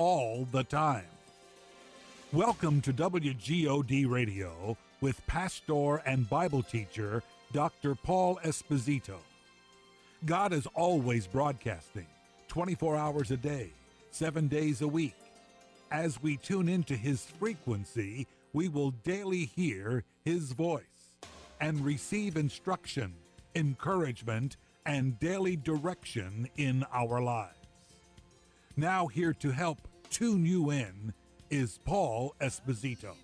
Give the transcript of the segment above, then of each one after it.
all the time. Welcome to WGOD Radio with pastor and Bible teacher Dr. Paul Esposito. God is always broadcasting 24 hours a day, 7 days a week. As we tune into His frequency, we will daily hear His voice and receive instruction, encouragement, and daily direction in our lives. Now here to help tune you in is Paul Esposito.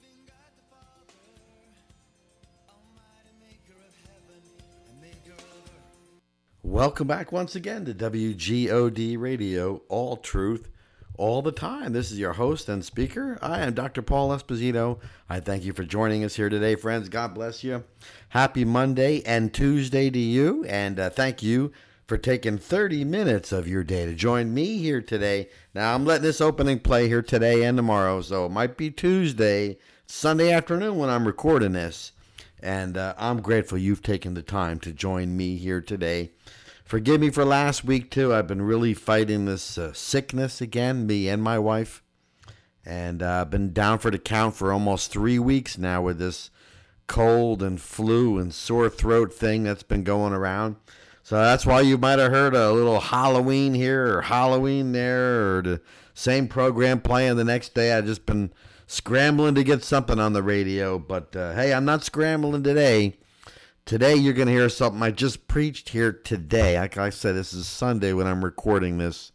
Welcome back once again to WGOD Radio, all truth, all the time. This is your host and speaker. I am Dr. Paul Esposito. I thank you for joining us here today, friends. God bless you. Happy Monday and Tuesday to you, and thank you for taking 30 minutes of your day to join me here today. Now, I'm letting this opening play here today and tomorrow, so it might be Tuesday, Sunday afternoon when I'm recording this, and I'm grateful you've taken the time to join me here today. Forgive me for last week, too. I've been really fighting this sickness again, me and my wife. And I've been down for the count for almost 3 weeks now with this cold and flu and sore throat thing that's been going around. So that's why you might have heard a little Halloween here or Halloween there or the same program playing the next day. I've just been scrambling to get something on the radio. But, hey, I'm not scrambling today. Today, you're going to hear something I just preached here today. Like I said, this is Sunday when I'm recording this.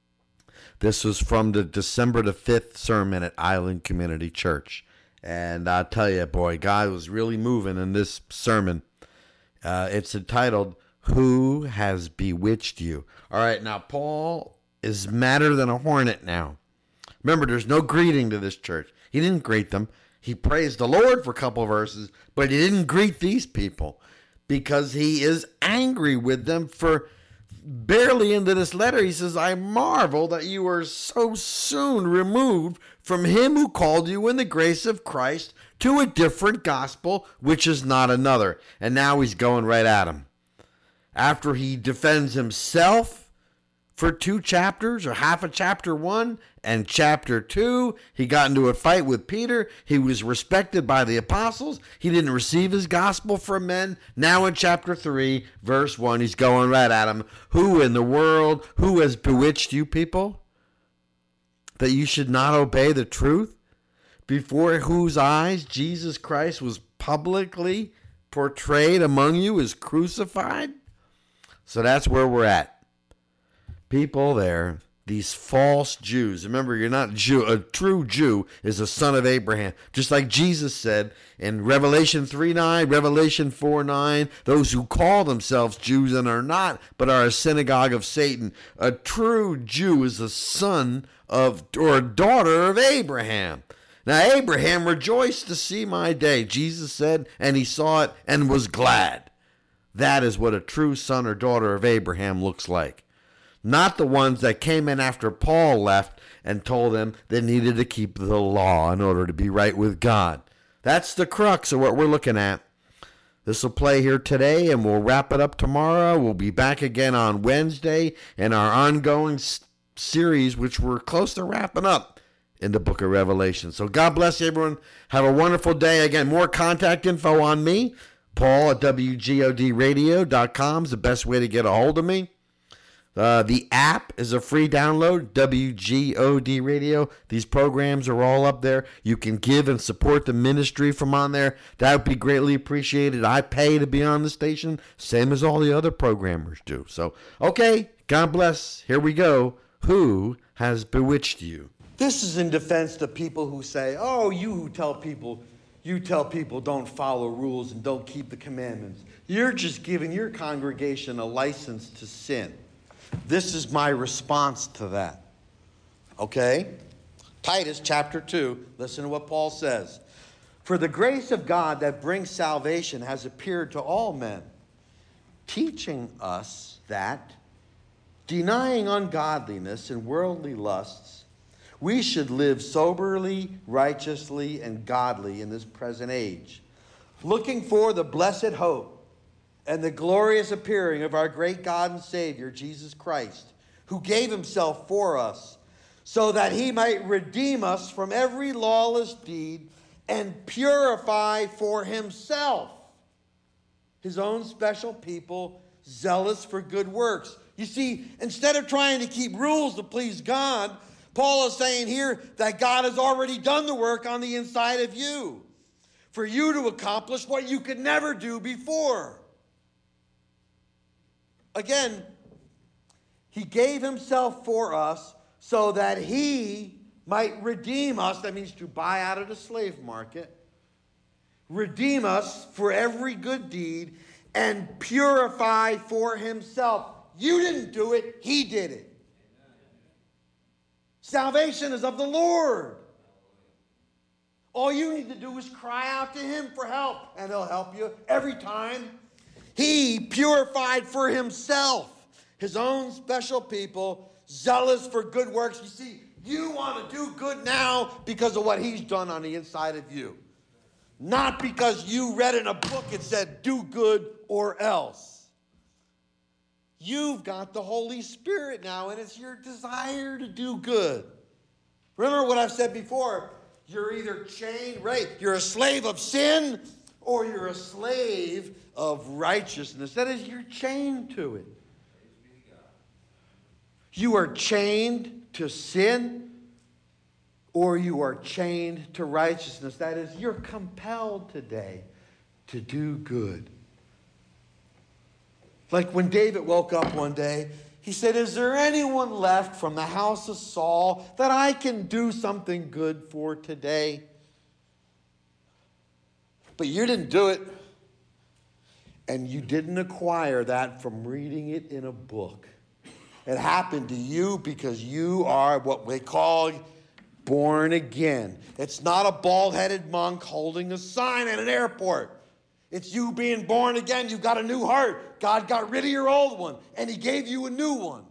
This was from the December the 5th sermon at Island Community Church. And I'll tell you, boy, God was really moving in this sermon. It's entitled, Who Has Bewitched You? All right, now, Paul is madder than a hornet now. Remember, there's no greeting to this church. He didn't greet them. He praised the Lord for a couple of verses, but he didn't greet these people because he is angry with them for barely into this letter. He says, I marvel that you are so soon removed from him who called you in the grace of Christ to a different gospel, which is not another. And now he's going right at him. After he defends himself for 2 chapters or half of chapter 1 and chapter 2, he got into a fight with Peter. He was respected by the apostles. He didn't receive his gospel from men. Now in chapter 3, verse 1, he's going right at him. Who in the world, who has bewitched you people, that you should not obey the truth, before whose eyes Jesus Christ was publicly portrayed among you as crucified? So that's where we're at. People there, these false Jews. Remember, you're not Jew. A true Jew is a son of Abraham. Just like Jesus said in Revelation 3:9, Revelation 4:9, those who call themselves Jews and are not, but are a synagogue of Satan. A true Jew is a son of or a daughter of Abraham. Now, Abraham rejoiced to see my day, Jesus said, and he saw it and was glad. That is what a true son or daughter of Abraham looks like. Not the ones that came in after Paul left and told them they needed to keep the law in order to be right with God. That's the crux of what we're looking at. This will play here today, and we'll wrap it up tomorrow. We'll be back again on Wednesday in our ongoing series, which we're close to wrapping up in the book of Revelation. So God bless you, everyone. Have a wonderful day. Again, more contact info on me. Paul at WGODradio.com is the best way to get a hold of me. The app is a free download, WGOD Radio. These programs are all up there. You can give and support the ministry from on there. That would be greatly appreciated. I pay to be on the station, same as all the other programmers do. So, okay, God bless. Here we go. Who has bewitched you? This is in defense to people who say, oh, you tell people don't follow rules and don't keep the commandments. You're just giving your congregation a license to sin. This is my response to that. Okay? Titus chapter 2, listen to what Paul says. For the grace of God that brings salvation has appeared to all men, teaching us that, denying ungodliness and worldly lusts, we should live soberly, righteously, and godly in this present age, looking for the blessed hope and the glorious appearing of our great God and Savior, Jesus Christ, who gave himself for us, so that he might redeem us from every lawless deed and purify for himself his own special people, zealous for good works. You see, instead of trying to keep rules to please God, Paul is saying here that God has already done the work on the inside of you for you to accomplish what you could never do before. Again, he gave himself for us so that he might redeem us. That means to buy out of the slave market. Redeem us for every good deed and purify for himself. You didn't do it, he did it. Salvation is of the Lord. All you need to do is cry out to him for help, and he'll help you every time. He purified for himself his own special people, zealous for good works. You see, you want to do good now because of what he's done on the inside of you. Not because you read in a book it said, do good or else. You've got the Holy Spirit now, and it's your desire to do good. Remember what I've said before. You're either chained, right? You're a slave of sin, or you're a slave of righteousness. That is, you're chained to it. You are chained to sin, or you are chained to righteousness. That is, you're compelled today to do good. Like when David woke up one day, he said, is there anyone left from the house of Saul that I can do something good for today? But you didn't do it. And you didn't acquire that from reading it in a book. It happened to you because you are what we call born again. It's not a bald-headed monk holding a sign at an airport. It's you being born again. You've got a new heart. God got rid of your old one, and he gave you a new one.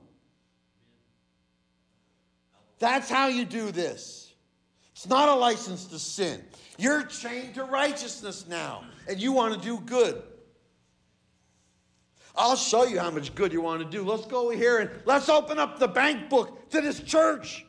That's how you do this. It's not a license to sin. You're chained to righteousness now, and you want to do good. I'll show you how much good you want to do. Let's go over here and let's open up the bank book to this church.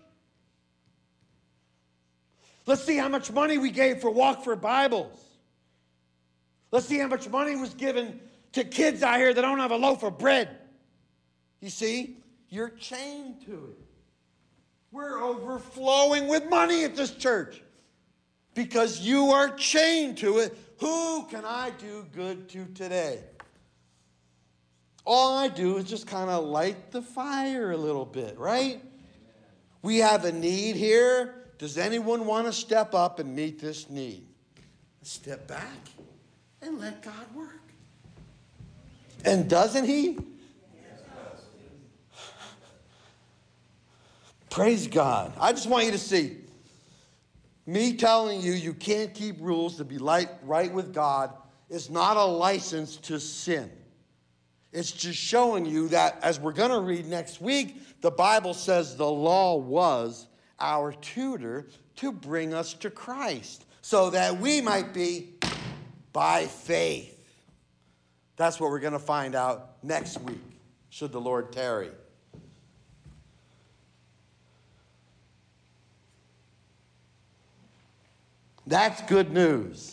Let's see how much money we gave for Walk for Bibles. Let's see how much money was given to kids out here that don't have a loaf of bread. You see, you're chained to it. We're overflowing with money at this church because you are chained to it. Who can I do good to today? All I do is just kind of light the fire a little bit, right? We have a need here. Does anyone want to step up and meet this need? Step back and let God work. And doesn't he? Praise God. I just want you to see. Me telling you you can't keep rules to be right with God is not a license to sin. It's just showing you that, as we're going to read next week, the Bible says the law was our tutor to bring us to Christ so that we might be by faith. That's what we're going to find out next week, should the Lord tarry. That's good news.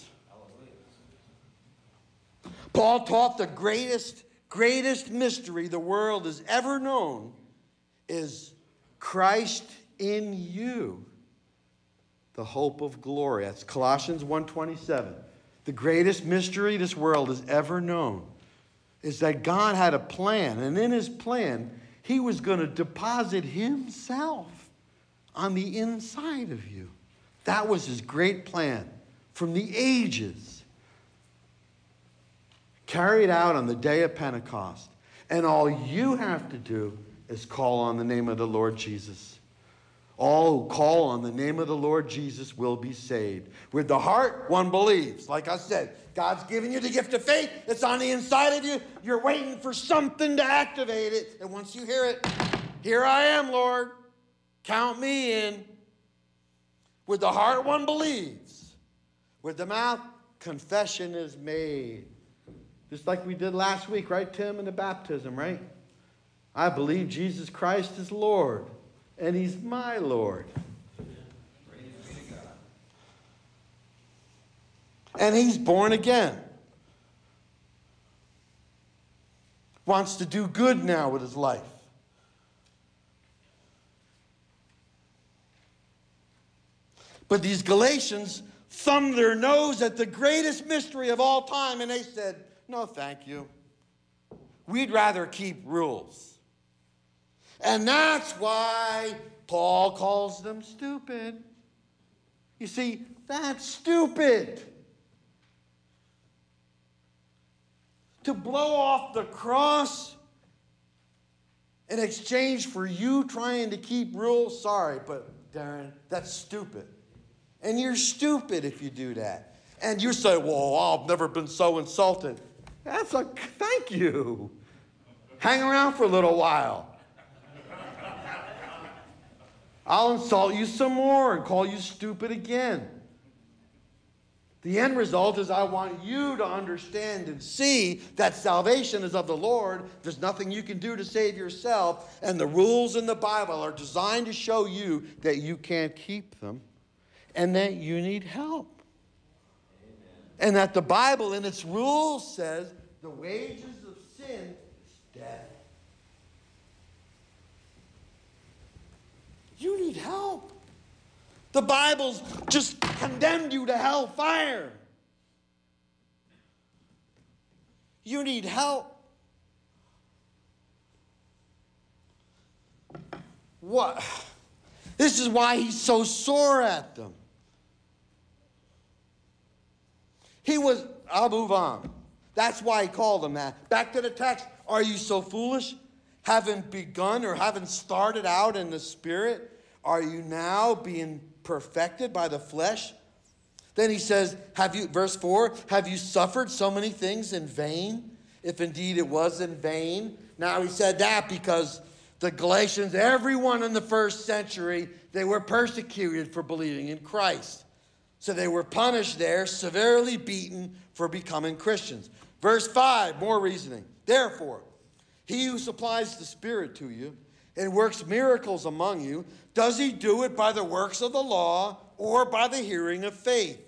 Paul taught the greatest mystery the world has ever known is Christ in you, the hope of glory. That's Colossians 1:27. The greatest mystery this world has ever known is that God had a plan, and in his plan, he was going to deposit himself on the inside of you. That was his great plan from the ages, carried out on the day of Pentecost. And all you have to do is call on the name of the Lord Jesus. All who call on the name of the Lord Jesus will be saved. With the heart, one believes. Like I said, God's given you the gift of faith. It's on the inside of you. You're waiting for something to activate it. And once you hear it, here I am, Lord. Count me in. With the heart, one believes. With the mouth, confession is made. Just like we did last week, right, Tim, in the baptism, right? I believe Jesus Christ is Lord. and he's my Lord. And he's born again. Wants to do good now with his life. But these Galatians thumbed their nose at the greatest mystery of all time, and they said, no, thank you. We'd rather keep rules. And that's why Paul calls them stupid. You see, that's stupid. To blow off the cross in exchange for you trying to keep rules, sorry, but Darren, that's stupid. And you're stupid if you do that. And you say, well, I've never been so insulted. That's like, thank you. Hang around for a little while. I'll insult you some more and call you stupid again. The end result is I want you to understand and see that salvation is of the Lord. There's nothing you can do to save yourself. And the rules in the Bible are designed to show you that you can't keep them and that you need help. Amen. And that the Bible in its rules says the wages of sin is death. You need help. The Bible's just condemned you to hellfire. You need help. What? This is why he's so sore at them. I'll move on. That's why he called them that. Back to the text. Are you so foolish? Haven't begun or haven't started out in the Spirit? Are you now being perfected by the flesh? Then he says, verse 4, have you suffered so many things in vain? If indeed it was in vain. Now he said that because the Galatians, everyone in the first century, they were persecuted for believing in Christ. So they were punished there, severely beaten for becoming Christians. Verse 5, more reasoning. Therefore, he who supplies the Spirit to you and works miracles among you, does he do it by the works of the law or by the hearing of faith?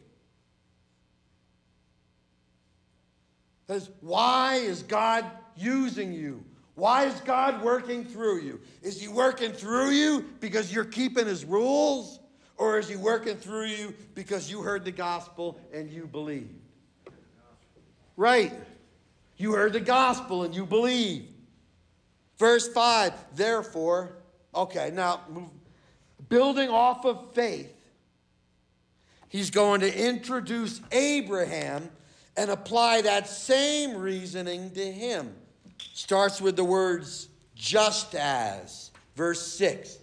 Why is God using you? Why is God working through you? Is he working through you because you're keeping his rules? Or is he working through you because you heard the gospel and you believed? Right. You heard the gospel and you believed. Verse 5, therefore, okay, now building off of faith, he's going to introduce Abraham and apply that same reasoning to him. Starts with the words, just as. Verse 6.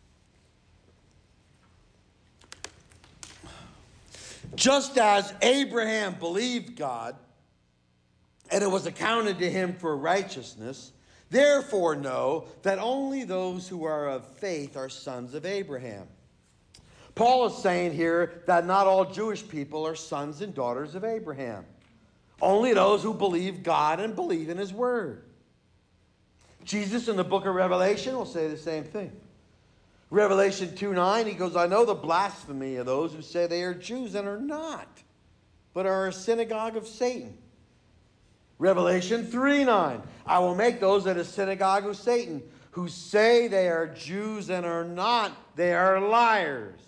Just as Abraham believed God, and it was accounted to him for righteousness, therefore know that only those who are of faith are sons of Abraham. Paul is saying here that not all Jewish people are sons and daughters of Abraham. Only those who believe God and believe in his word. Jesus in the book of Revelation will say the same thing. Revelation 2:9, he goes, I know the blasphemy of those who say they are Jews and are not, but are a synagogue of Satan. Revelation 3:9, I will make those at a synagogue of Satan who say they are Jews and are not, they are liars.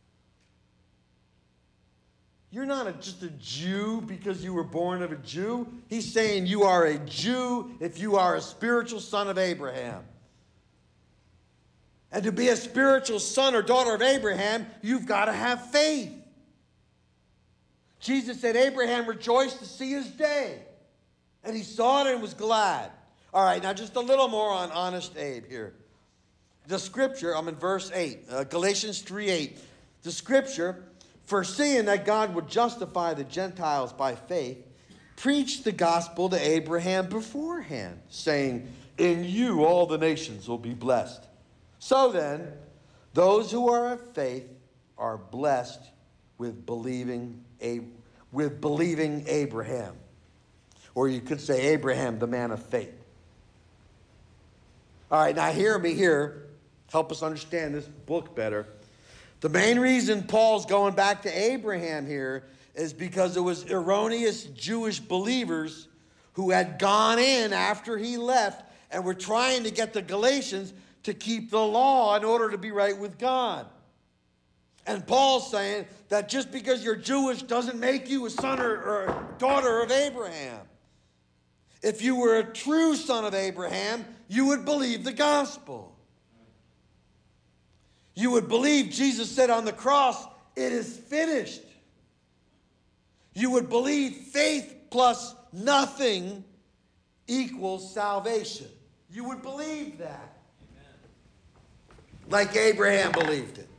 You're not just a Jew because you were born of a Jew. He's saying you are a Jew if you are a spiritual son of Abraham. And to be a spiritual son or daughter of Abraham, you've got to have faith. Jesus said Abraham rejoiced to see his day. And he saw it and was glad. All right, now just a little more on Honest Abe here. The scripture, I'm in verse 8, Galatians 3:8. The scripture, foreseeing that God would justify the Gentiles by faith, preached the gospel to Abraham beforehand, saying, in you all the nations will be blessed. So then, those who are of faith are blessed with believing Abraham. Or you could say Abraham, the man of faith. All right, now hear me here. help us understand this book better. The main reason Paul's going back to Abraham here is because it was erroneous Jewish believers who had gone in after he left and were trying to get the Galatians to keep the law in order to be right with God. And Paul's saying that just because you're Jewish doesn't make you a son or a daughter of Abraham. If you were a true son of Abraham, you would believe the gospel. You would believe Jesus said on the cross, "It is finished." You would believe faith plus nothing equals salvation. You would believe that. Amen. Like Abraham believed it.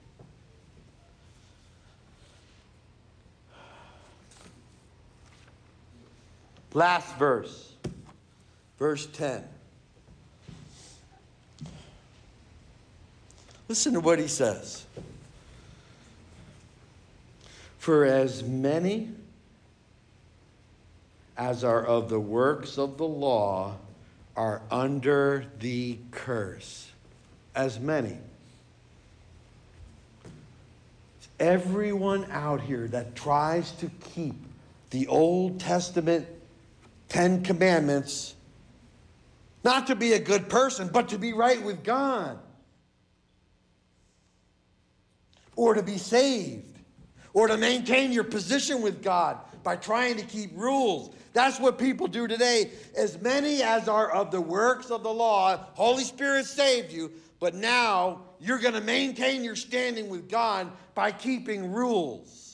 Last verse. Verse 10. Listen to what he says. For as many as are of the works of the law are under the curse. As many. Everyone out here that tries to keep the Old Testament 10 Commandments, not to be a good person, but to be right with God, or to be saved, or to maintain your position with God by trying to keep rules. That's what people do today. As many as are of the works of the law, Holy Spirit saved you, but now you're going to maintain your standing with God by keeping rules.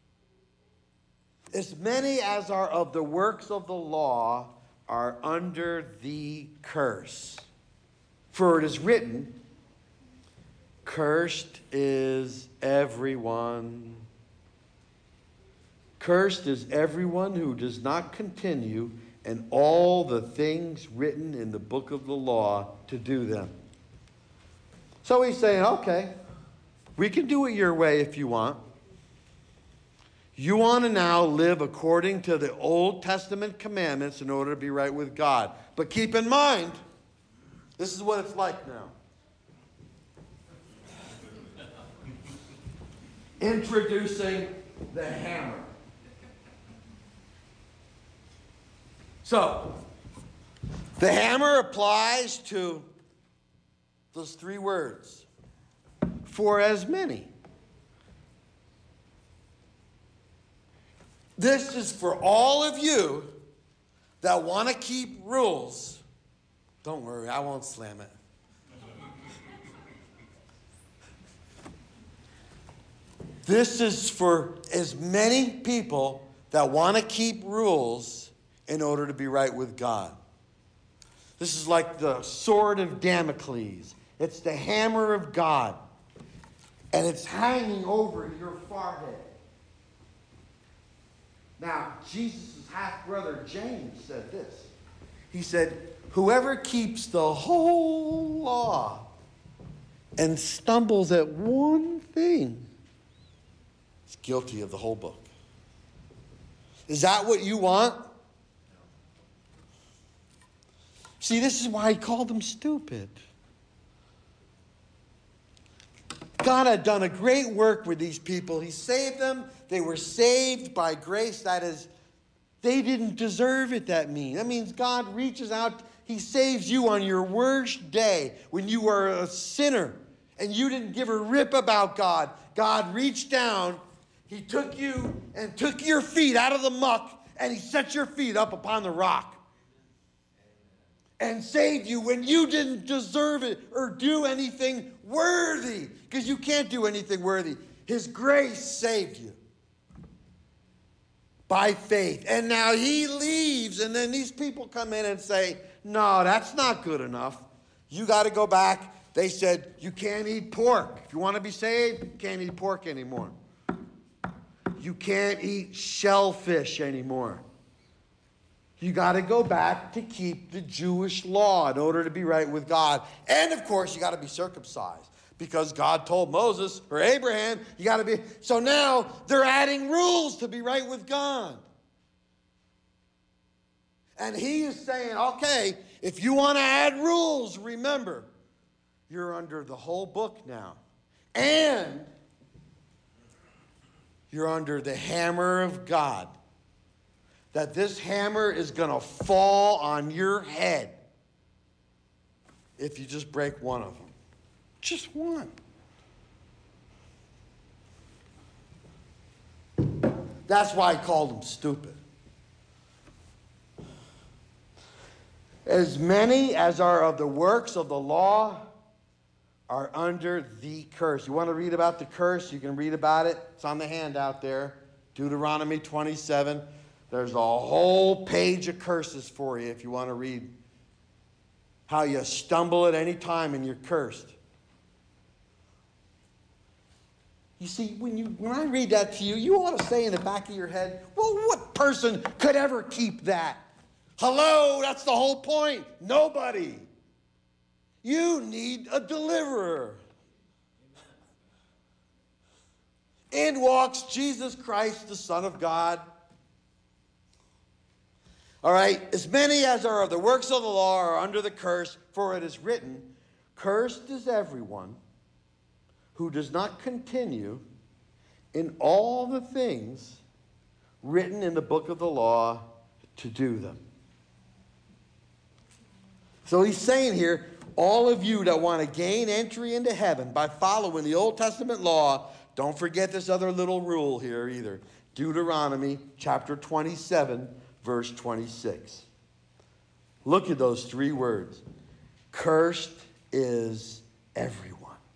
As many as are of the works of the law are under the curse. For it is written, cursed is everyone. Cursed is everyone who does not continue in all the things written in the book of the law to do them. So he's saying, okay, we can do it your way if you want. You want to now live according to the Old Testament commandments in order to be right with God. But keep in mind, this is what it's like now. Introducing the hammer. So, the hammer applies to those three words. For as many. This is for all of you that want to keep rules. Don't worry, I won't slam it. This is for as many people that want to keep rules in order to be right with God. This is like the sword of Damocles. It's the hammer of God. And it's hanging over your forehead. Now, Jesus' half-brother James said this. He said, whoever keeps the whole law and stumbles at one thing is guilty of the whole book. Is that what you want? See, this is why he called them stupid. God had done a great work with these people. He saved them. They were saved by grace. That is, they didn't deserve it, that means. That means God reaches out. He saves you on your worst day when you were a sinner and you didn't give a rip about God. God reached down. He took you and took your feet out of the muck and he set your feet up upon the rock. And saved you when you didn't deserve it or do anything worthy. Because you can't do anything worthy. His grace saved you. By faith. And now he leaves. And then these people come in and say, no, that's not good enough. You got to go back. They said, you can't eat pork. If you want to be saved, you can't eat pork anymore. You can't eat shellfish anymore. You got to go back to keep the Jewish law in order to be right with God. And, of course, you got to be circumcised. Because God told Moses or Abraham, you got to be. So now they're adding rules to be right with God. And he is saying, okay, if you want to add rules, remember, You're under the whole book now. And you're under the hammer of God. That this hammer is going to fall on your head if you just break one of them. Just one. That's why I called them stupid. As many as are of the works of the law are under the curse. You want to read about the curse? You can read about it. It's on the handout there. Deuteronomy 27. There's a whole page of curses for you if you want to read how you stumble at any time and you're cursed. You see, when I read that to you, you ought to say in the back of your head, well, what person could ever keep that? Hello, that's the whole point. Nobody. You need a deliverer. In walks Jesus Christ, the Son of God. All right, as many as are of the works of the law are under the curse, for it is written, cursed is everyone who does not continue in all the things written in the book of the law to do them. So he's saying here, all of you that want to gain entry into heaven by following the Old Testament law, don't forget this other little rule here either. Deuteronomy chapter 27, verse 26. Look at those three words. Cursed is everyone.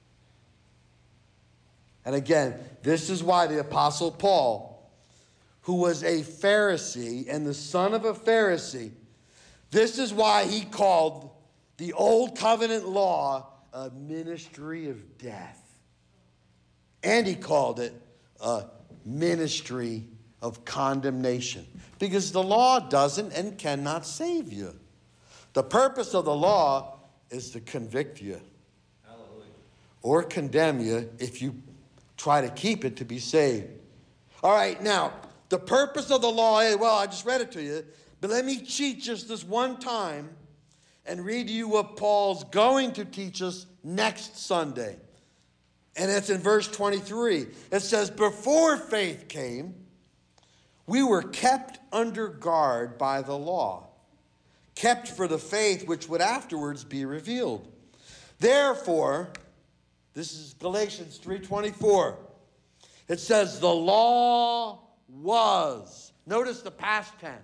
And again, this is why the Apostle Paul, who was a Pharisee and the son of a Pharisee, this is why he called the Old Covenant law a ministry of death. And he called it a ministry of condemnation. Because the law doesn't and cannot save you. The purpose of the law is to convict you. Hallelujah. Or condemn you if you try to keep it to be saved. All right, now, the purpose of the law is, well, I just read it to you, but let me cheat just this one time and read to you what Paul's going to teach us next Sunday. And it's in verse 23. It says, before faith came, we were kept under guard by the law, kept for the faith which would afterwards be revealed. Therefore, this is Galatians 3:24. It says, the law was. Notice the past tense.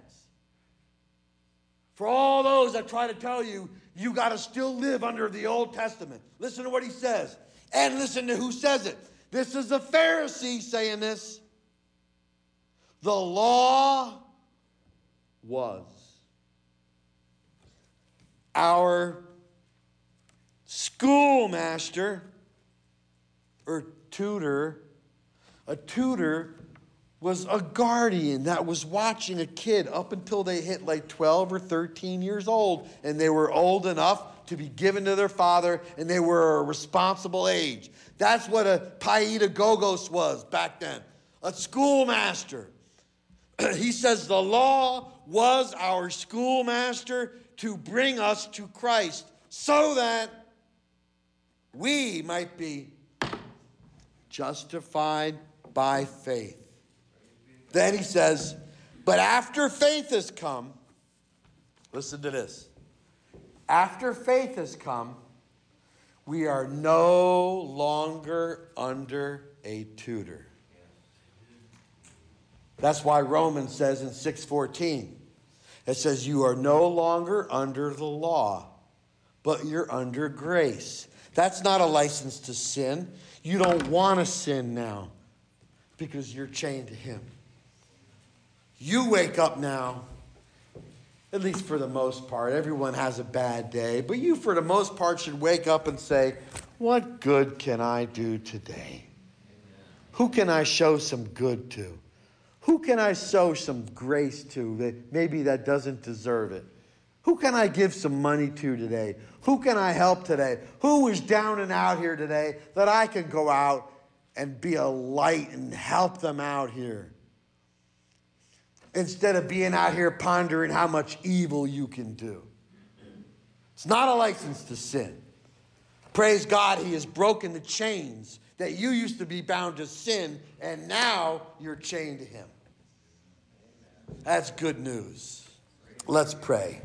For all those that try to tell you, you got to still live under the Old Testament. Listen to what he says. And listen to who says it. This is a Pharisee saying this. The law was. Our schoolmaster or tutor, a tutor was a guardian that was watching a kid up until they hit like 12 or 13 years old, and they were old enough to be given to their father, and they were a responsible age. That's what a paedagogos was back then, a schoolmaster. He says the law was our schoolmaster to bring us to Christ so that we might be justified by faith. Then he says, but after faith has come, listen to this. After faith has come, we are no longer under a tutor. That's why Romans says in 6:14, it says you are no longer under the law, but you're under grace. That's not a license to sin. You don't want to sin now because you're chained to him. You wake up now, at least for the most part. Everyone has a bad day, but you, for the most part, should wake up and say, what good can I do today? Who can I show some good to? Who can I show some grace to that maybe that doesn't deserve it? Who can I give some money to today? Who can I help today? Who is down and out here today that I can go out and be a light and help them out here? Instead of being out here pondering how much evil you can do. It's not a license to sin. Praise God, he has broken the chains that you used to be bound to sin, and now you're chained to him. That's good news. Let's pray.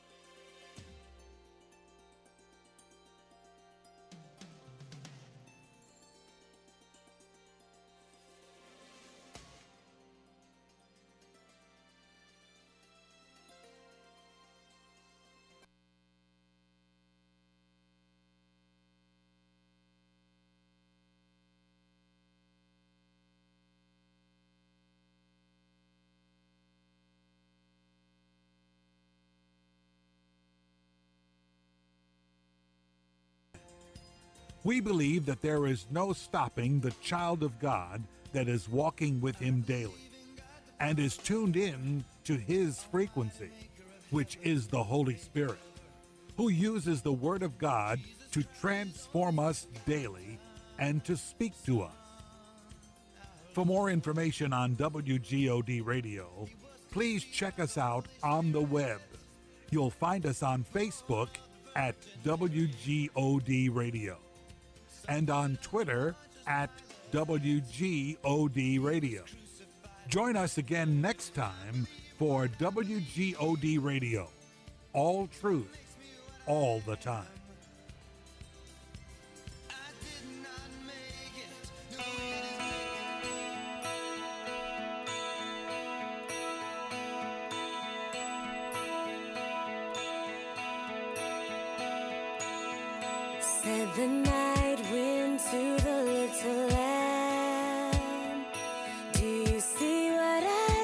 We believe that there is no stopping the child of God that is walking with him daily and is tuned in to his frequency, which is the Holy Spirit, who uses the Word of God to transform us daily and to speak to us. For more information on WGOD Radio, please check us out on the web. You'll find us on Facebook at WGOD Radio and on Twitter at WGOD Radio. Join us again next time for WGOD Radio. All truth, all the time. Said the night wind to the little lamb, do you see what I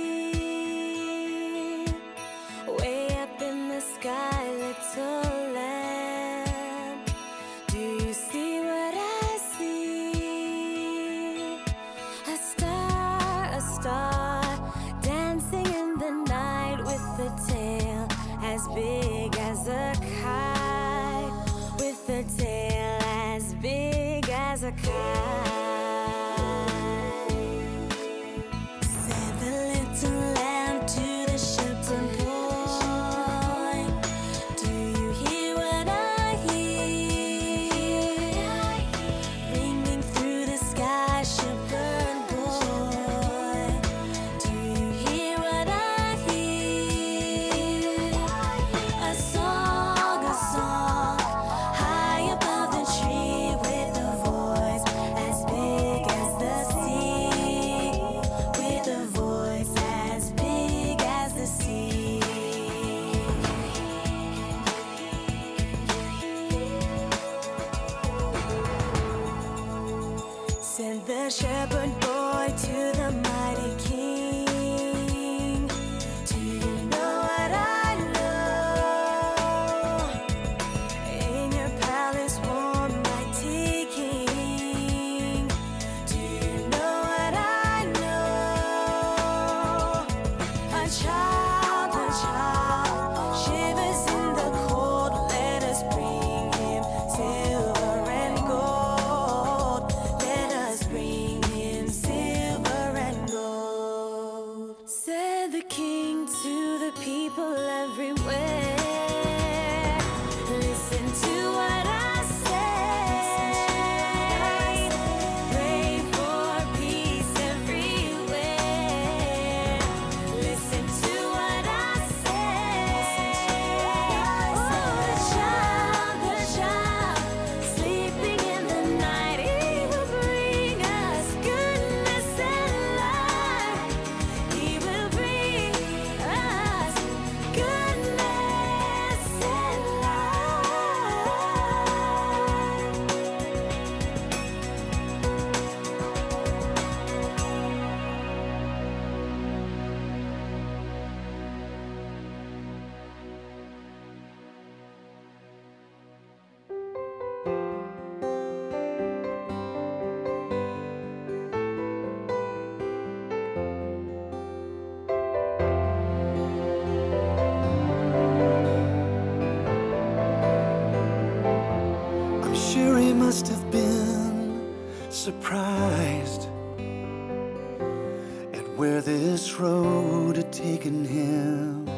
see? Way up in the sky, little lamb, do you see what I see? A star, dancing in the night with a tail as big as a kite, with a tail as big as a kite. Said the little lamb to the shepherd boy, do you hear what I hear? Ringing through the sky, shepherd boy, do you hear what I hear? A song, high above the tree, with a voice as big as the sea, with a voice as big as the sea. Sent the shepherd boy to the mighty king. Do you know what I know? In your palace warm, mighty king. Do you know what I know? A child shivers in the cold. Let us bring him silver and gold. Let us bring him silver and gold. Said the king to the people everywhere, listen to what I say. Pray for peace everywhere. Listen to what I say. Oh, the child, sleeping in the night, he will bring us goodness and light. He will bring us goodness and I'm sure he must have been surprised at where this road had taken him.